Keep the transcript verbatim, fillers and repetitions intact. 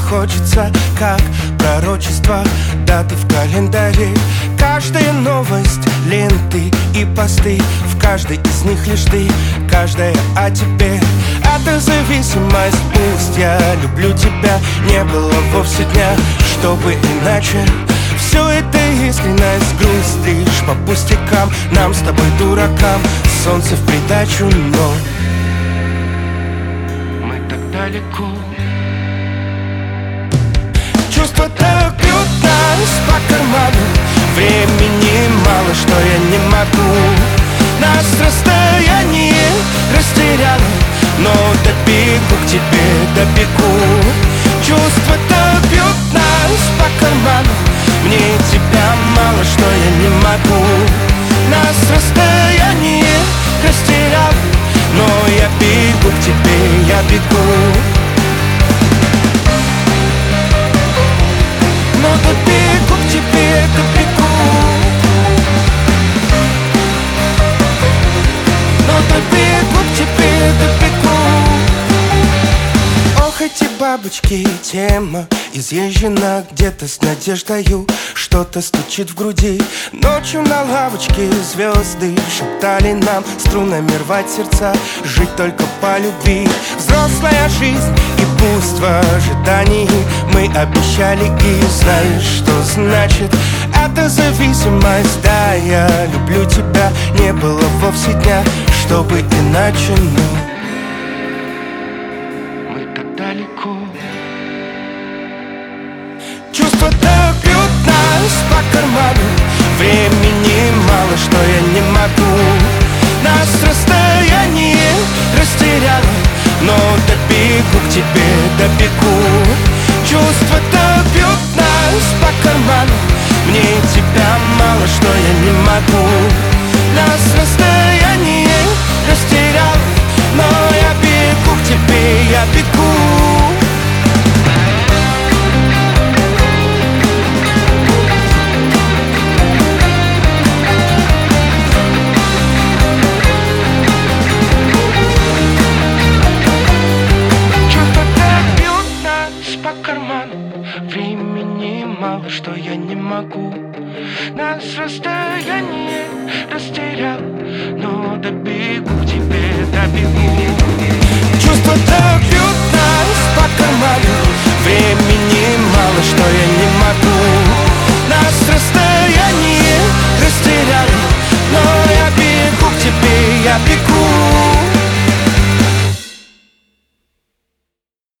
хочется, как пророчество, даты в календаре. Каждая новость, ленты и посты, в каждой из них лишь ты, каждая о тебе. Это зависимость, пусть я люблю тебя, не было вовсе дня, чтобы иначе. Все это искренность, грусть лишь по пустякам, нам с тобой, дуракам, солнце в придачу, но мы так далеко. Чувства так бьют нас по карману, времени мало, что я не могу. Нас расстояние растеряло, но добегу к тебе, добегу. Чувства так бьют нас по карману, мне тебя мало, что я не могу. Нас расстояние растеряло, но я бегу к тебе, я бегу. Но добегу к тебе, добегу. Но добегу к тебе, добегу. Ох, эти бабочки, тема изъезжена где-то с надеждою. Что-то стучит в груди. Ночью на лавочке звезды шептали нам струнами рвать сердца, жить только по любви. Взрослая жизнь и пусть в ожидании мы обещали, и знаешь, что значит это зависимость. Да, я люблю тебя, не было вовсе дня, чтобы иначе, но мы так далеко. Чувства так бьют нас по карману, времени мало, что я не могу. Нас расстояние растеряло, но добегу к тебе, добегу. Чувства так бьют нас по карману, мне тебя мало, что я не могу. Нас расстояние растеряло, но я бегу к тебе, я бегу. Времени мало, что я не могу. Нас расстояние растерял, но добегу к тебе, добегу. Чувства так бьют нас по карману, времени мало, что я не могу. Нас расстояние растерял, но я бегу к тебе, я бегу.